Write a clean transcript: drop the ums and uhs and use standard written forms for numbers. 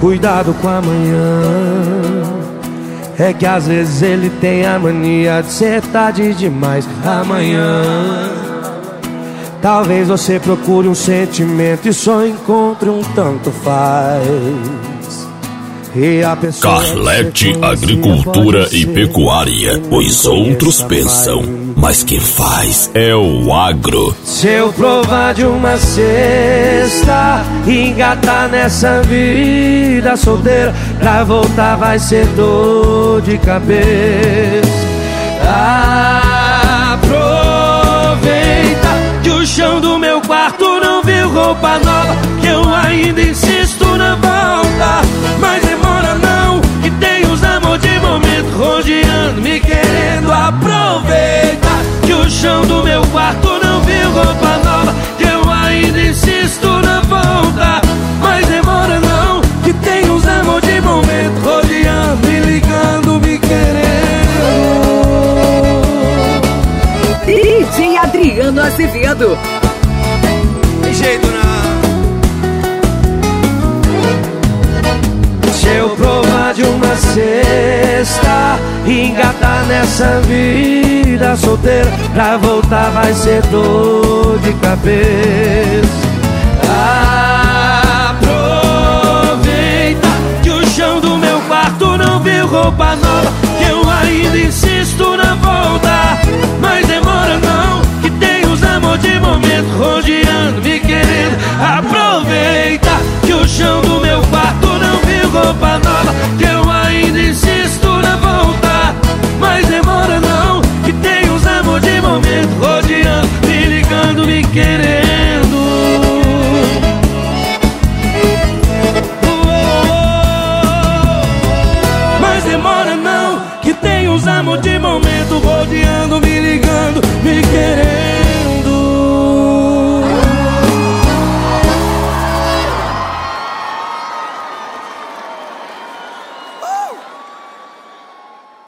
cuidado com amanhã. É que às vezes ele tem a mania de ser tarde demais. Amanhã talvez você procure um sentimento e só encontre um tanto faz. E a pessoa Carlete Agricultura e Pecuária. Os outros pensam, mas quem faz é o agro. Se eu provar de uma cesta e engatar nessa vida solteira, pra voltar vai ser dor de cabeça. Aproveita que o chão do meu quarto não viu roupa nova, que eu ainda insisto na volta. Mas demora não, que tem os amor de momento rodeando, me querendo. Aproveita que o chão do meu quarto não viu roupa nova, que eu ainda insisto na volta. Mas demora não, que tem os amor de momento rodeando, me ligando, me querendo. DJ Adriano Azevedo. Tem jeito não. Se eu provar de uma cesta e engatar nessa vida solteira, pra voltar vai ser dor de cabeça. Aproveita que o chão do meu quarto não viu roupa nova, que eu ainda insisto na volta. Mas demora não, que tem os amor de momento rodeando, me querendo. Aproveita que o chão do meu quarto não viu roupa nova, que eu ainda insisto na volta. Mas demora não, que tem os amor de momento rodeando, me ligando, me querendo. Mas demora não, que tem os amor de momento rodeando, me ligando, me querendo.